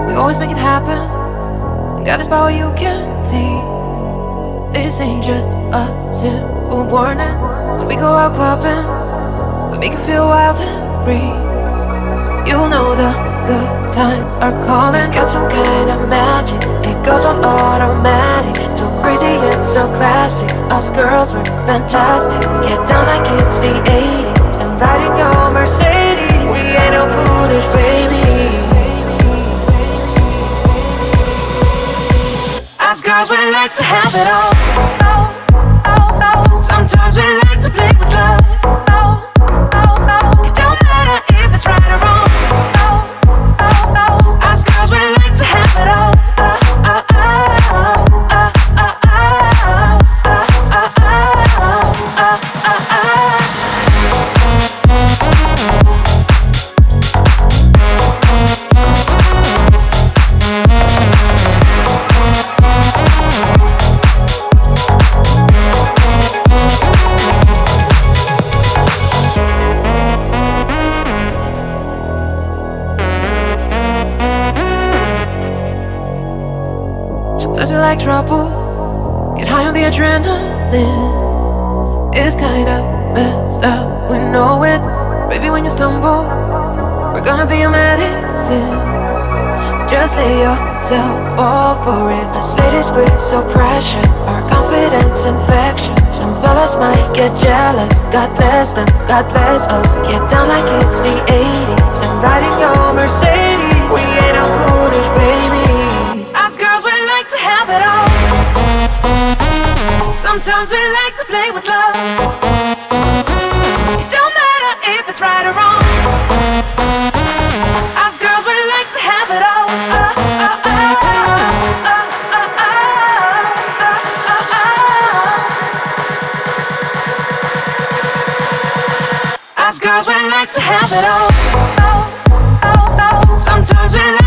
We always make it happen. Got this power you can see. This ain't just a simple warning. When we go out clubbing, we make you feel wild and free. You know the good times are calling. It's got some kind of magic. It goes on automatic. So crazy yet so classic. Us girls were fantastic. Get down like it's the 80s and ride in your Mercedes. We ain't no foolish babies. Us girls, we like to have it all. Sometimes we like to play with love. It don't matter if it's right or wrong. Us girls, we like to have it all. Sometimes we like trouble, get high on the adrenaline. It's kind of messed up, we know it. Baby, when you stumble, we're gonna be your medicine. Just lay yourself all for it. Us ladies, we're so precious, our confidence infectious. Some fellas might get jealous, God bless them, God bless us. Get down like it's the 80s and ride in your Mercedes. We ain't no foolish babies. Us girls, we like to have it all. Sometimes we like to play with love. It don't matter if it's right or wrong. Us girls, we like to have it all. Us girls, we like to have it all. Sometimes we like